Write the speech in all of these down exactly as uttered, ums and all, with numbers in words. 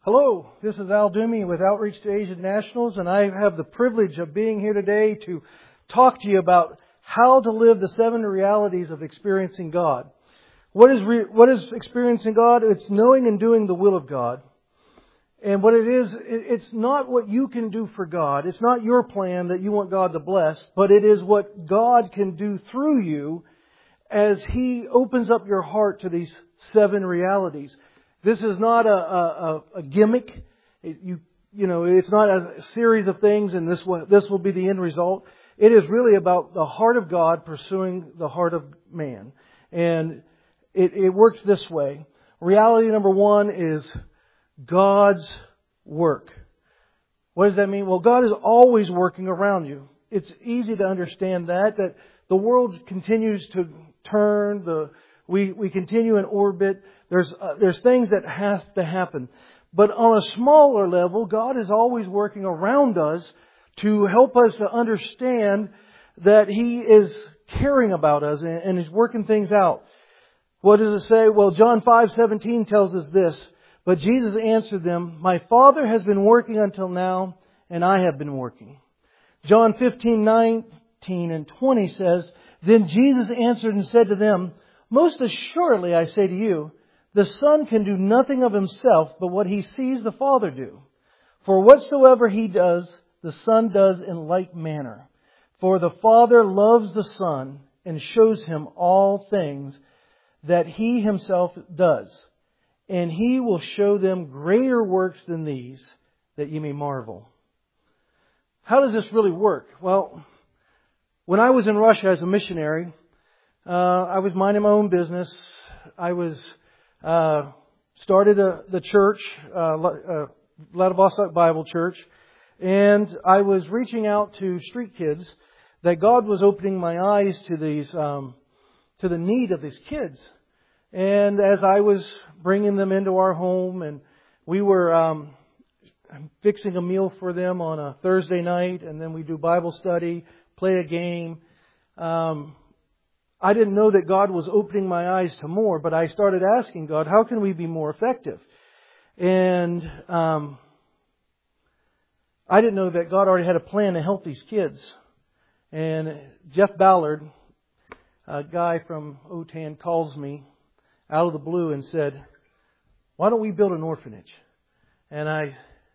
Hello, this is Al Dumi with Outreach to Asian Nationals, and I have the privilege of being here today to talk to you about how to live the seven realities of experiencing God. What is re- what is experiencing God? It's knowing and doing the will of God. And what it is, it, it's not what you can do for God. It's not your plan that you want God to bless, but it is what God can do through you as He opens up your heart to these seven realities. This is not a, a, a gimmick. It, you, you know, it's not a series of things and this will, this will be the end result. It is really about the heart of God pursuing the heart of man. And it, it works this way. Reality number one is God's work. What does that mean? Well, God is always working around you. It's easy to understand that, that the world continues to turn, the we, we continue in orbit. There's uh, there's things that have to happen. But on a smaller level, God is always working around us to help us to understand that He is caring about us and, and is working things out. What does it say? Well, John five seventeen tells us this. But Jesus answered them, "My Father has been working until now, and I have been working." John fifteen nineteen and twenty says, "Then Jesus answered and said to them, Most assuredly I say to you, the Son can do nothing of Himself but what He sees the Father do. For whatsoever He does, the Son does in like manner. For the Father loves the Son and shows Him all things that He Himself does. And He will show them greater works than these, that ye may marvel." How does this really work? Well, when I was in Russia as a missionary, uh, I was minding my own business. I was uh, started a, the church, uh, uh, Vladivostok Bible Church, and I was reaching out to street kids. That God was opening my eyes to these, um, to the need of these kids. And as I was bringing them into our home, and we were um, fixing a meal for them on a Thursday night, and then we do Bible study, play a game. Um, I didn't know that God was opening my eyes to more, but I started asking God, how can we be more effective? And um, I didn't know that God already had a plan to help these kids. And Jeff Ballard, a guy from O T A N, calls me out of the blue and said, "Why don't we build an orphanage?" And I,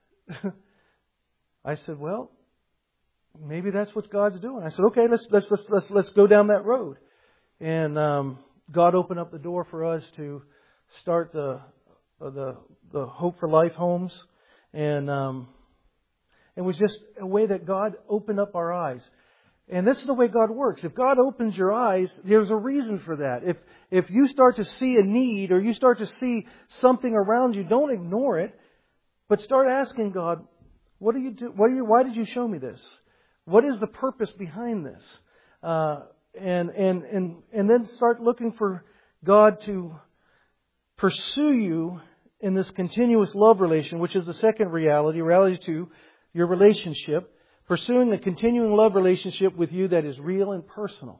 I said, "Well, maybe that's what God's doing." I said, "Okay, let's let's let's let's let's go down that road." And um, God opened up the door for us to start the the the Hope for Life homes, and um, it was just a way that God opened up our eyes. And this is the way God works. If God opens your eyes, there's a reason for that. If if you start to see a need or you start to see something around you, don't ignore it, but start asking God, "What do you do? What do you? Why did you show me this? What is the purpose behind this?" Uh, and and and and then start looking for God to pursue you in this continuous love relation, which is the second reality. Reality two, your relationship. Pursuing a continuing love relationship with you that is real and personal.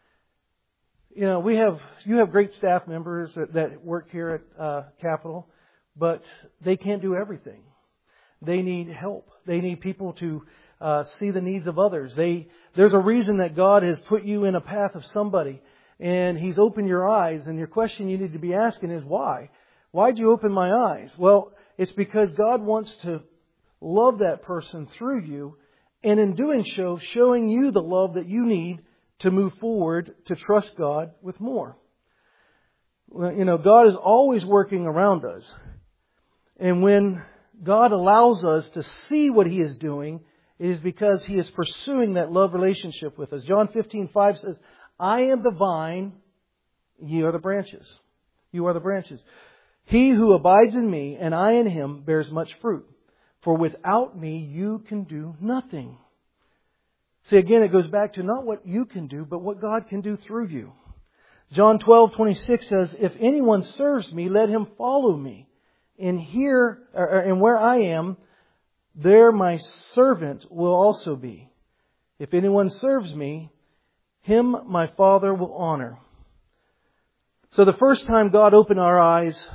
You know, we have you have great staff members that, that work here at uh, Capitol, but they can't do everything. They need help. They need people to uh, see the needs of others. They there's a reason that God has put you in a path of somebody, and He's opened your eyes. And your question you need to be asking is why? Why'd you open my eyes? Well, it's because God wants to love that person through you. And in doing so, showing you the love that you need to move forward, to trust God with more. Well, you know, God is always working around us. And when God allows us to see what He is doing, it is because He is pursuing that love relationship with us. John fifteen five says, "I am the vine, ye are the branches." You are the branches. "He who abides in me, and I in him, bears much fruit. For without me, you can do nothing." See, again, it goes back to not what you can do, but what God can do through you. John twelve twenty-six says, "If anyone serves me, let him follow me. And here, or, and where I am, there my servant will also be. If anyone serves me, him my Father will honor." So the first time God opened our eyes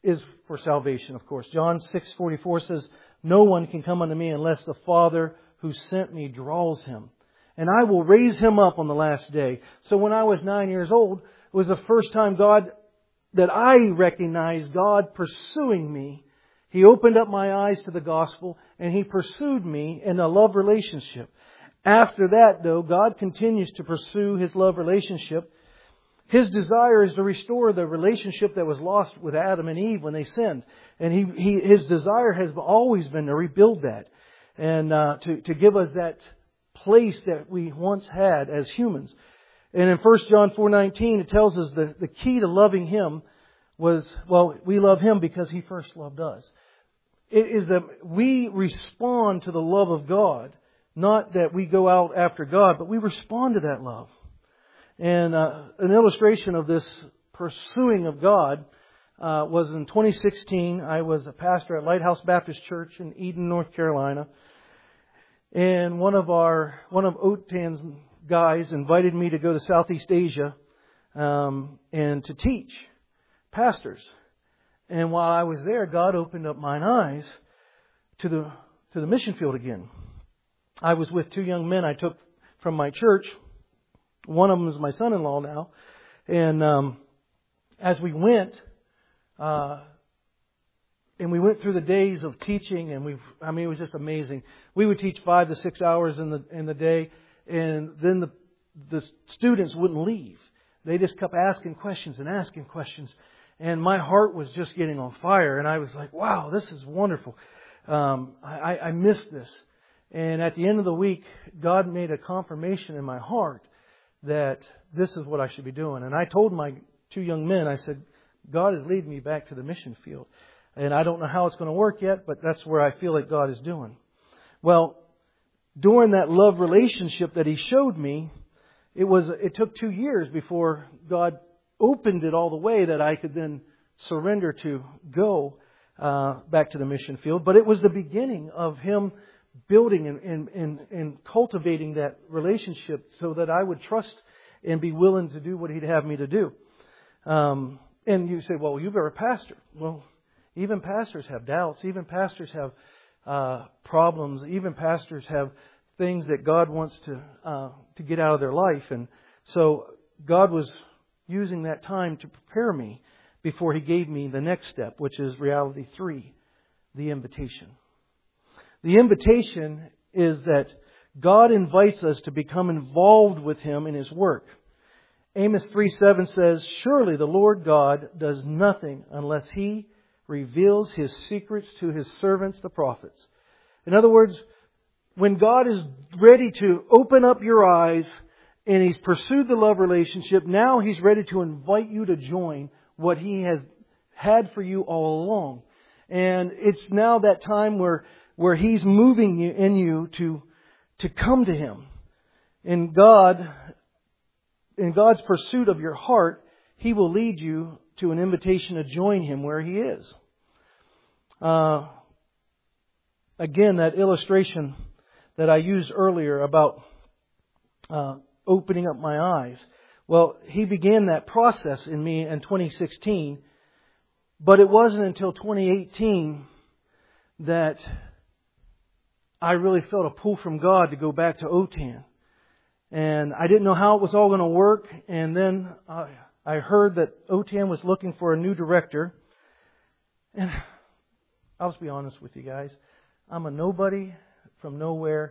is for salvation, of course. John six forty-four says, "No one can come unto me unless the Father who sent me draws him. And I will raise him up on the last day." So when I was nine years old, it was the first time God, that I recognized God pursuing me. He opened up my eyes to the gospel and He pursued me in a love relationship. After that, though, God continues to pursue His love relationship. His desire is to restore the relationship that was lost with Adam and Eve when they sinned. And he, he, His desire has always been to rebuild that. And uh, to, to give us that place that we once had as humans. And in First John four nineteen, it tells us that the key to loving Him was, well, we love Him because He first loved us. It is that we respond to the love of God. Not that we go out after God, but we respond to that love. And uh, an illustration of this pursuing of God uh, was in twenty sixteen. I was a pastor at Lighthouse Baptist Church in Eden, North Carolina. And one of our, one of O T A N's guys invited me to go to Southeast Asia um, and to teach pastors. And while I was there, God opened up mine eyes to the to the mission field again. I was with two young men I took from my church. One of them is my son-in-law now. And um, as we went, uh, and we went through the days of teaching, and we I mean, it was just amazing. We would teach five to six hours in the in the day, and then the the students wouldn't leave. They just kept asking questions and asking questions. And my heart was just getting on fire. And I was like, wow, this is wonderful. Um, I, I missed this. And at the end of the week, God made a confirmation in my heart that this is what I should be doing. And I told my two young men, I said, God is leading me back to the mission field. And I don't know how it's going to work yet, but that's where I feel like God is doing. Well, during that love relationship that He showed me, it was it took two years before God opened it all the way that I could then surrender to go uh, back to the mission field. But it was the beginning of Him building and, and, and, and cultivating that relationship so that I would trust and be willing to do what He'd have me to do. Um, and you say, well, you're a pastor. Well, even pastors have doubts. Even pastors have uh, problems. Even pastors have things that God wants to uh, to get out of their life. And so God was using that time to prepare me before He gave me the next step, which is reality three, the invitation. The invitation is that God invites us to become involved with Him in His work. Amos three seven says, "Surely the Lord God does nothing unless He reveals His secrets to His servants, the prophets." In other words, when God is ready to open up your eyes and He's pursued the love relationship, now He's ready to invite you to join what He has had for you all along. And it's now that time where, where He's moving you in you to, to come to Him. In God, in God's pursuit of your heart, He will lead you to an invitation to join Him where He is. Uh, again, that illustration that I used earlier about uh, opening up my eyes. Well, He began that process in me in twenty sixteen, but it wasn't until twenty eighteen that I really felt a pull from God to go back to O T A N. And I didn't know how it was all going to work. And then I, I heard that O T A N was looking for a new director. And I'll just be honest with you guys. I'm a nobody from nowhere.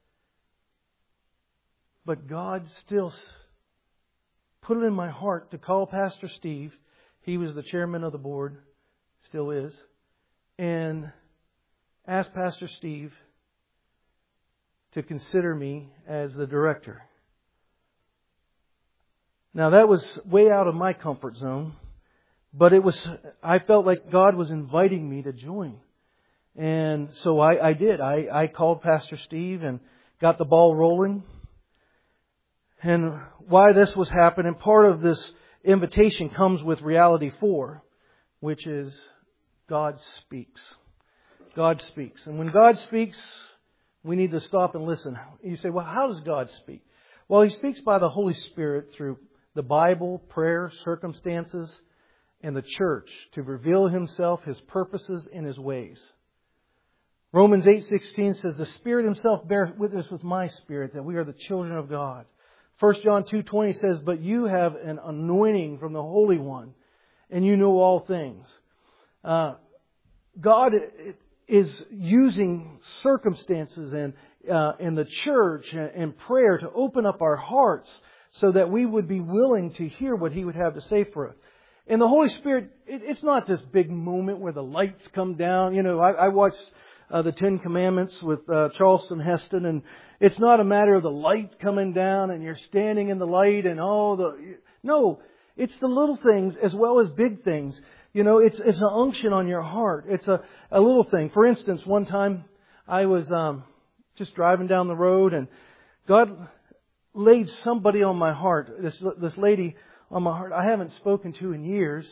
But God still put it in my heart to call Pastor Steve. He was the chairman of the board, still is. And ask Pastor Steve to consider me as the director. Now that was way out of my comfort zone. But it was, I felt like God was inviting me to join. And so I, I did. I, I called Pastor Steve and got the ball rolling. And why this was happening, part of this invitation comes with reality four, which is God speaks. God speaks. And when God speaks, we need to stop and listen. You say, well, how does God speak? Well, He speaks by the Holy Spirit through the Bible, prayer, circumstances, and the church to reveal Himself, His purposes, and His ways. Romans eight sixteen says, the Spirit Himself bears witness with my spirit that we are the children of God. First John two twenty says, but you have an anointing from the Holy One, and you know all things. Uh, God is using circumstances and uh, in the church and prayer to open up our hearts so that we would be willing to hear what He would have to say for us. And the Holy Spirit, it, it's not this big moment where the lights come down. You know, I, I watched uh, the Ten Commandments with uh, Charleston Heston, and it's not a matter of the light coming down and you're standing in the light and all the... No, it's the little things as well as big things. You know, it's it's an unction on your heart. It's a, a little thing. For instance, one time I was um, just driving down the road and God laid somebody on my heart. This this lady on my heart I haven't spoken to in years.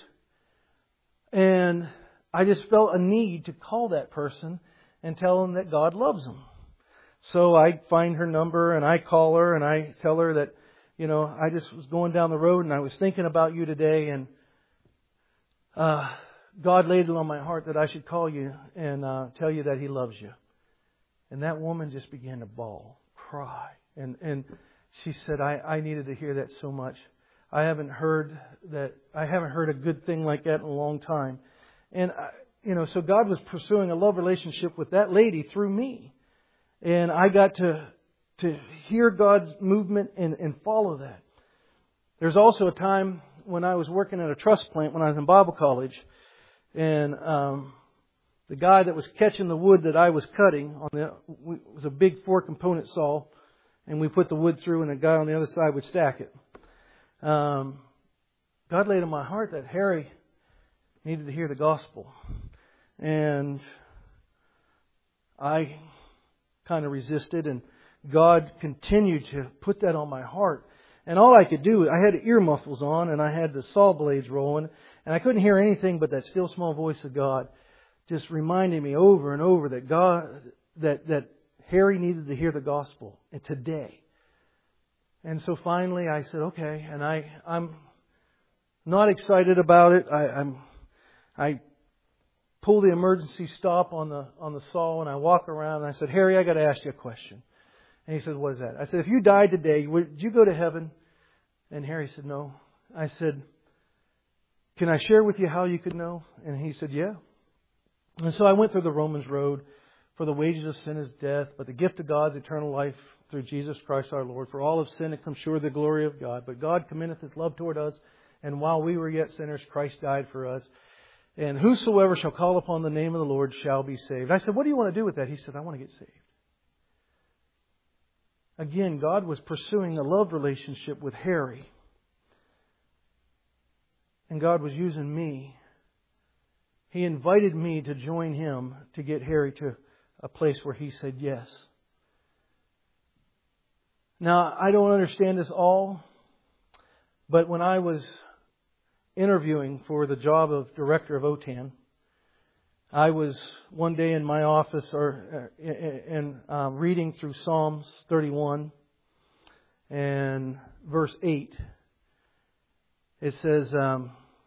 And I just felt a need to call that person and tell them that God loves them. So I find her number and I call her and I tell her that, you know, I just was going down the road and I was thinking about you today, and Uh, God laid it on my heart that I should call you and uh, tell you that He loves you. And that woman just began to bawl, cry. And and she said, I, I needed to hear that so much. I haven't heard that. I haven't heard a good thing like that in a long time. And, I, you know, so God was pursuing a love relationship with that lady through me. And I got to to hear God's movement and, and follow that. There's also a time when I was working at a truss plant when I was in Bible college, and um, the guy that was catching the wood that I was cutting on the it was a big four component saw, and we put the wood through, and the guy on the other side would stack it. Um, God laid on my heart that Harry needed to hear the gospel, and I kind of resisted, and God continued to put that on my heart. And all I could do, I had ear muffles on and I had the saw blades rolling, and I couldn't hear anything but that still small voice of God just reminding me over and over that God, that, that Harry needed to hear the gospel and today. And so finally I said, okay, and I, I'm not excited about it. I, I'm, I pull the emergency stop on the, on the saw and I walk around and I said, Harry, I got to ask you a question. And he said, what is that? I said, if you died today, would you go to heaven? And Harry said, no. I said, can I share with you how you could know? And he said, yeah. And so I went through the Romans road. For the wages of sin is death, but the gift of God is eternal life through Jesus Christ our Lord. For all of sin and come short of the glory of God. But God commendeth His love toward us, and while we were yet sinners, Christ died for us. And whosoever shall call upon the name of the Lord shall be saved. I said, what do you want to do with that? He said, I want to get saved. Again, God was pursuing a love relationship with Harry. And God was using me. He invited me to join Him to get Harry to a place where he said yes. Now, I don't understand this all, but when I was interviewing for the job of director of O T A N, I was one day in my office or and uh, reading through Psalms thirty-one and verse eight. It says, um,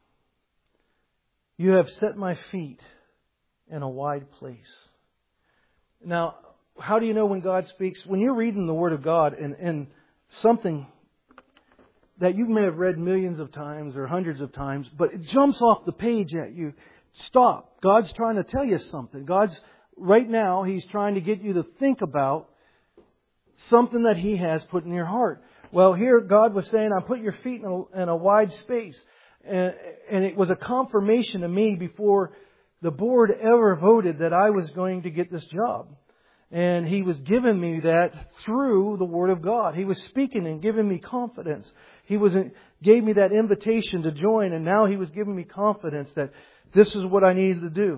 "You have set my feet in a wide place." Now, how do you know when God speaks? When you're reading the Word of God and, and something that you may have read millions of times or hundreds of times, but it jumps off the page at you. Stop. God's trying to tell you something. God's, right now, He's trying to get you to think about something that He has put in your heart. Well, here God was saying, I put your feet in a, in a wide space. And, and it was a confirmation to me before the board ever voted that I was going to get this job. And He was giving me that through the Word of God. He was speaking and giving me confidence. He was gave me that invitation to join, and now He was giving me confidence that this is what I needed to do.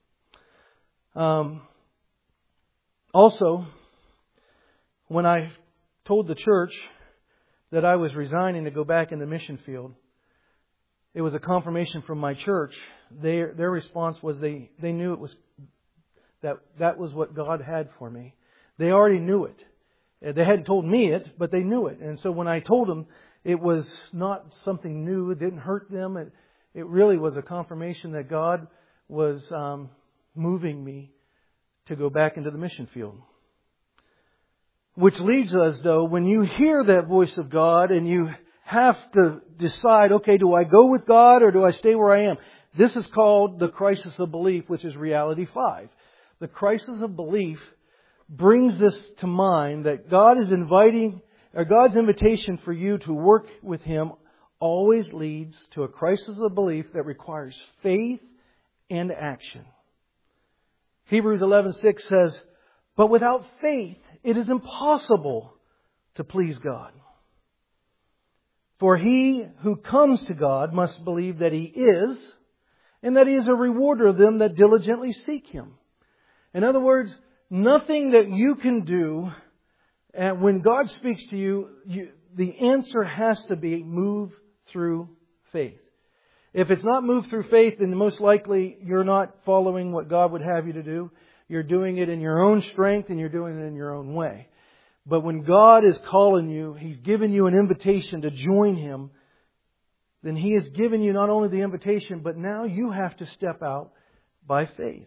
Um, also, when I told the church that I was resigning to go back in the mission field, it was a confirmation from my church. Their their response was they, they knew it was that that was what God had for me. They already knew it. They hadn't told me it, but they knew it. And so when I told them, it was not something new. It didn't hurt them. It, it really was a confirmation that God was um, moving me to go back into the mission field. Which leads us, though, when you hear that voice of God and you have to decide, okay, do I go with God or do I stay where I am? This is called the crisis of belief, which is reality five. The crisis of belief brings this to mind that God is inviting, or God's invitation for you to work with Him always leads to a crisis of belief that requires faith and action. Hebrews eleven six says, "But without faith it is impossible to please God. For he who comes to God must believe that He is, and that He is a rewarder of them that diligently seek Him." In other words, nothing that you can do, and when God speaks to you, you, the answer has to be move through faith. If it's not moved through faith, then most likely you're not following what God would have you to do. You're doing it in your own strength and you're doing it in your own way. But when God is calling you, He's given you an invitation to join Him, then He has given you not only the invitation, but now you have to step out by faith.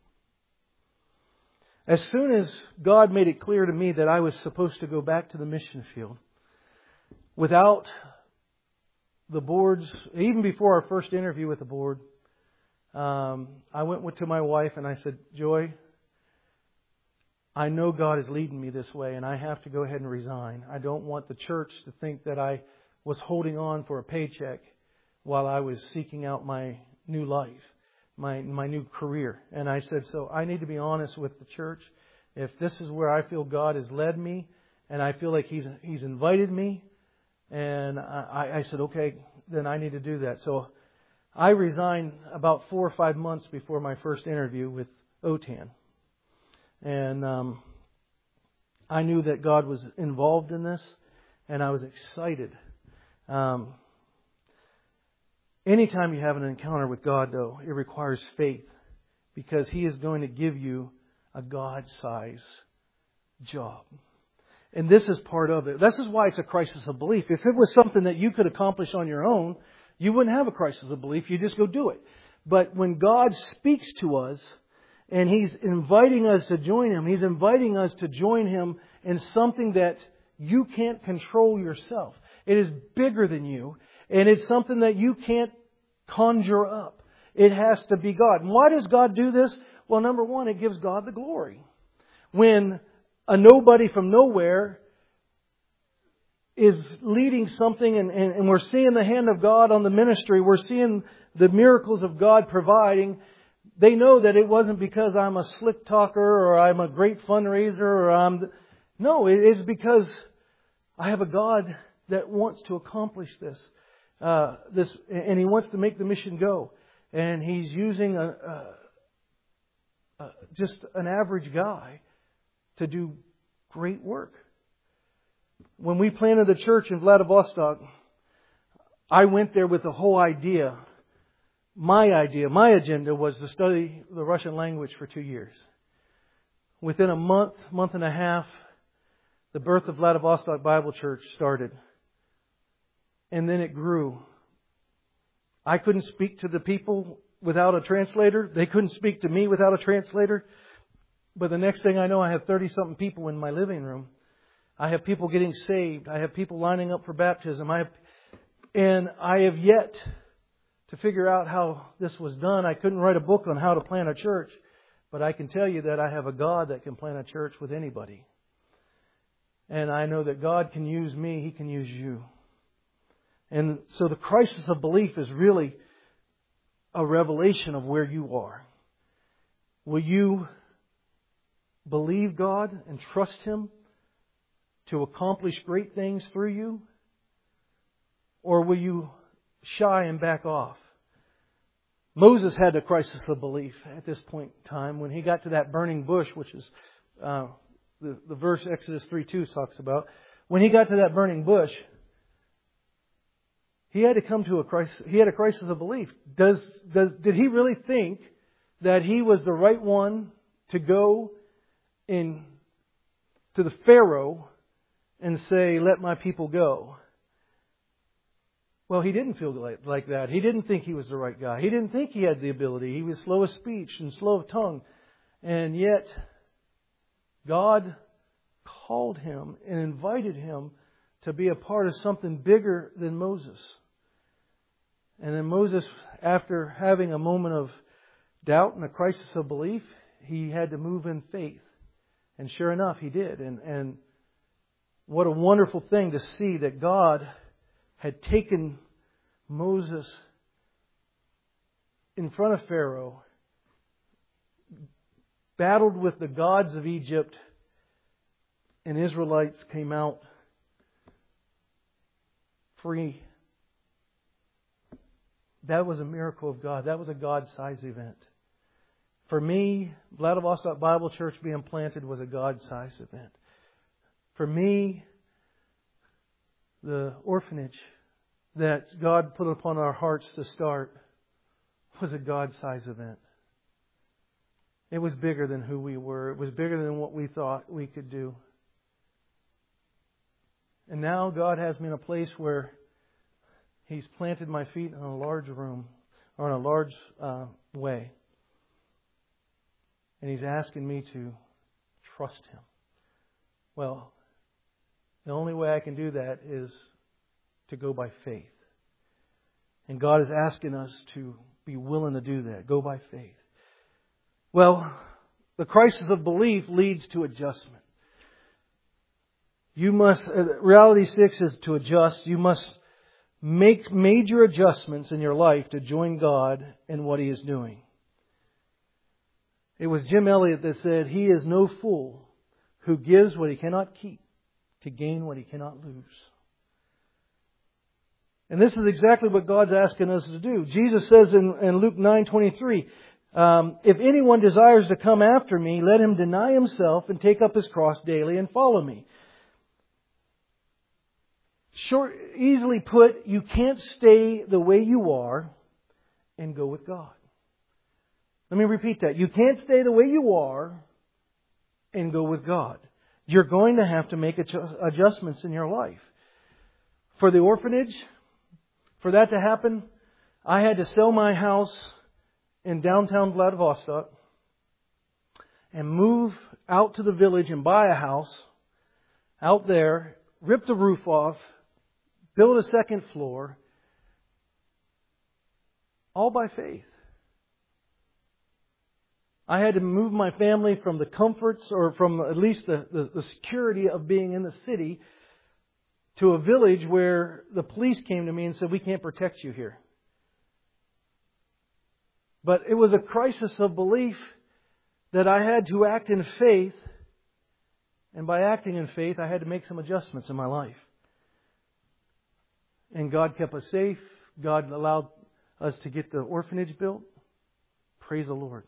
As soon as God made it clear to me that I was supposed to go back to the mission field, without the boards, even before our first interview with the board, um, I went to my wife and I said, "Joy, I know God is leading me this way and I have to go ahead and resign. I don't want the church to think that I was holding on for a paycheck while I was seeking out my new life, my my new career." And I said, so I need to be honest with the church. If this is where I feel God has led me and I feel like He's He's invited me, and I, I said, okay, then I need to do that. So I resigned about four or five months before my first interview with O T A N. And um, I knew that God was involved in this, and I was excited. Um, anytime you have an encounter with God, though, it requires faith, because He is going to give you a God-sized job. And this is part of it. This is why it's a crisis of belief. If it was something that you could accomplish on your own, you wouldn't have a crisis of belief. You just go do it. But when God speaks to us and He's inviting us to join Him, He's inviting us to join Him in something that you can't control yourself. It is bigger than you, and it's something that you can't conjure up. It has to be God. And why does God do this? Well, number one, it gives God the glory. When a nobody from nowhere is leading something and, and, and we're seeing the hand of God on the ministry, we're seeing the miracles of God providing, they know that it wasn't because I'm a slick talker or I'm a great fundraiser or I'm... No, it is because I have a God that wants to accomplish this. Uh, this, and He wants to make the mission go. And He's using a, a, a, just an average guy to do great work. When we planted the church in Vladivostok, I went there with the whole idea. My idea, my agenda was to study the Russian language for two years. Within a month, month and a half, the Birth of Vladivostok Bible Church started. And then it grew. I couldn't speak to the people without a translator. They couldn't speak to me without a translator. But the next thing I know, I have thirty-something people in my living room. I have people getting saved. I have people lining up for baptism. I have, and I have yet to figure out how this was done. I couldn't write a book on how to plant a church. But I can tell you that I have a God that can plant a church with anybody. And I know that God can use me. He can use you. And so the crisis of belief is really a revelation of where you are. Will you believe God and trust Him to accomplish great things through you? Or will you shy and back off? Moses had a crisis of belief at this point in time when he got to that burning bush, which is uh, the, the verse Exodus three two talks about. When he got to that burning bush, he had to come to a crisis. He had a crisis of belief. Does, does did he really think that he was the right one to go in to the Pharaoh and say, "Let my people go"? Well, he didn't feel like, like that. He didn't think he was the right guy. He didn't think he had the ability. He was slow of speech and slow of tongue. And yet, God called him and invited him to be a part of something bigger than Moses. And then Moses, after having a moment of doubt and a crisis of belief, he had to move in faith. And sure enough, he did. And, and what a wonderful thing to see that God had taken Moses in front of Pharaoh, battled with the gods of Egypt, and Israelites came out free. That was a miracle of God. That was a God-sized event. For me, Vladivostok Bible Church being planted was a God-sized event. For me, the orphanage that God put upon our hearts to start was a God-sized event. It was bigger than who we were. It was bigger than what we thought we could do. And now God has me in a place where He's planted my feet in a large room, or in a large uh, way. And He's asking me to trust Him. Well, the only way I can do that is to go by faith. And God is asking us to be willing to do that. Go by faith. Well, the crisis of belief leads to adjustment. You must, uh, reality six is to adjust. You must make major adjustments in your life to join God in what He is doing. It was Jim Elliot that said, "He is no fool who gives what he cannot keep to gain what he cannot lose." And this is exactly what God's asking us to do. Jesus says in, in Luke nine twenty-three, um, "If anyone desires to come after me, let him deny himself and take up his cross daily and follow me." Short, easily put, you can't stay the way you are and go with God. Let me repeat that. You can't stay the way you are and go with God. You're going to have to make adjustments in your life. For the orphanage, for that to happen, I had to sell my house in downtown Vladivostok and move out to the village and buy a house out there, rip the roof off, build a second floor, all by faith. I had to move my family from the comforts, or from at least the, the, the security of being in the city, to a village where the police came to me and said, "We can't protect you here." But it was a crisis of belief that I had to act in faith. And by acting in faith, I had to make some adjustments in my life. And God kept us safe. God allowed us to get the orphanage built. Praise the Lord.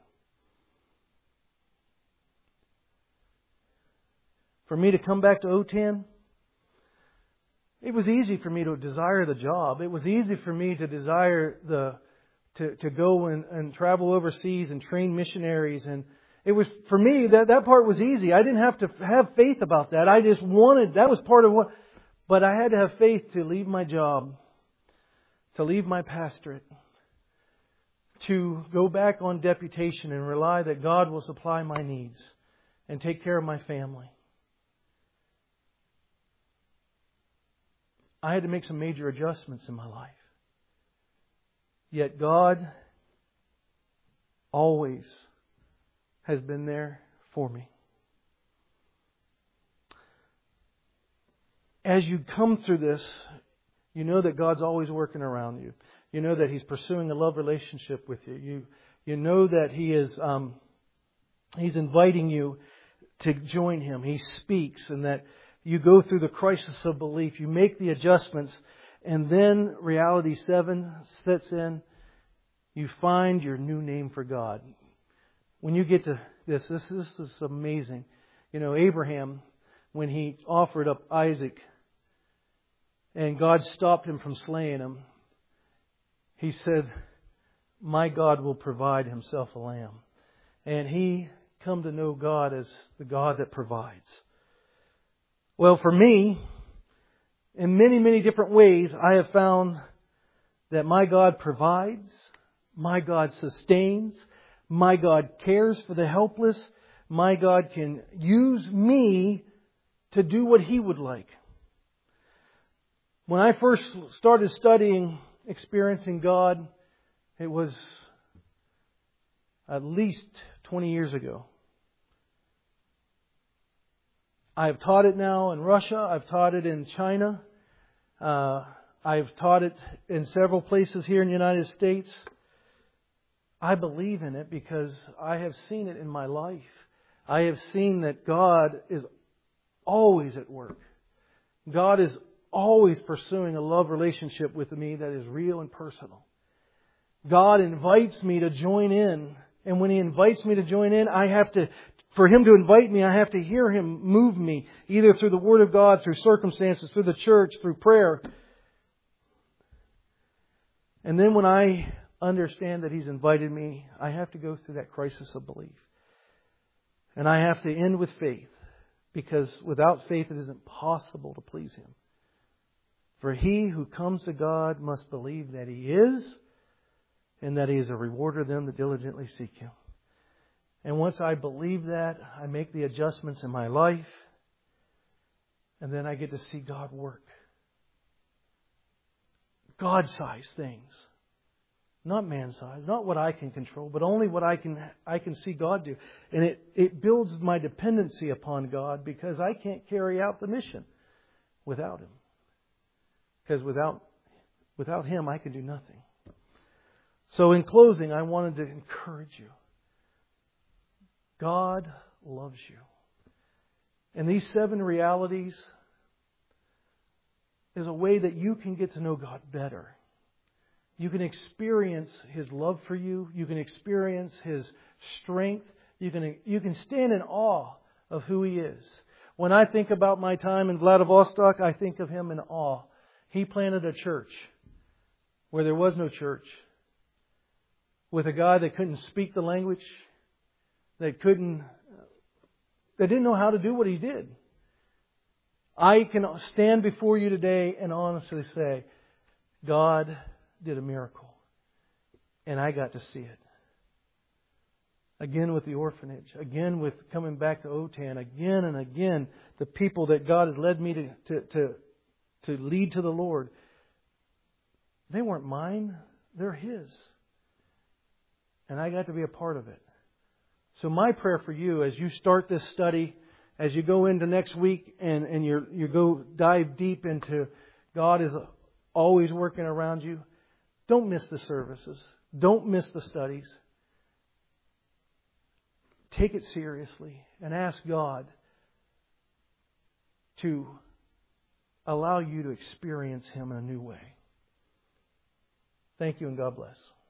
For me to come back to O T A N, it was easy for me to desire the job. It was easy for me to desire the to, to go and, and travel overseas and train missionaries. And it was, for me, that, that part was easy. I didn't have to have faith about that. I just wanted, that was part of what, but I had to have faith to leave my job, to leave my pastorate, to go back on deputation and rely that God will supply my needs and take care of my family. I had to make some major adjustments in my life. Yet God always has been there for me. As you come through this, you know that God's always working around you. You know that He's pursuing a love relationship with you. You you know that He is um, He's inviting you to join Him. He speaks, and that you go through the crisis of belief. You make the adjustments, and then reality seven sets in. You find your new name for God. When you get to this, this, this is amazing. You know, Abraham, when he offered up Isaac, and God stopped him from slaying him, he said, "My God will provide Himself a lamb." And he come to know God as the God that provides. Well, for me, in many, many different ways, I have found that my God provides, my God sustains, my God cares for the helpless, my God can use me to do what He would like. When I first started studying experiencing God, it was at least twenty years ago. I've taught it now in Russia. I've taught it in China. Uh, I've taught it in several places here in the United States. I believe in it because I have seen it in my life. I have seen that God is always at work. God is always pursuing a love relationship with me that is real and personal. God invites me to join in. And when He invites me to join in, I have to, for Him to invite me, I have to hear Him move me, either through the Word of God, through circumstances, through the church, through prayer. And then when I understand that He's invited me, I have to go through that crisis of belief. And I have to end with faith, because without faith it isn't possible to please Him. For he who comes to God must believe that He is, and that He is a rewarder of them that diligently seek Him. And once I believe that, I make the adjustments in my life, and then I get to see God work. God-sized things. Not man-sized. Not what I can control, but only what I can I can see God do. And it, it builds my dependency upon God, because I can't carry out the mission without Him. Because without, without Him, I can do nothing. So in closing, I wanted to encourage you. God loves you. And these seven realities is a way that you can get to know God better. You can experience His love for you. You can experience His strength. You can, you can stand in awe of who He is. When I think about my time in Vladivostok, I think of Him in awe. He planted a church where there was no church, with a guy that couldn't speak the language, that couldn't, that didn't know how to do what he did. I can stand before you today and honestly say, God did a miracle. And I got to see it. Again with the orphanage. Again with coming back to O T A N. Again and again, the people that God has led me to, to, to, to lead to the Lord. They weren't mine. They're His. And I got to be a part of it. So my prayer for you as you start this study, as you go into next week and, and you you go dive deep into God is always working around you, don't miss the services. Don't miss the studies. Take it seriously and ask God to allow you to experience Him in a new way. Thank you and God bless.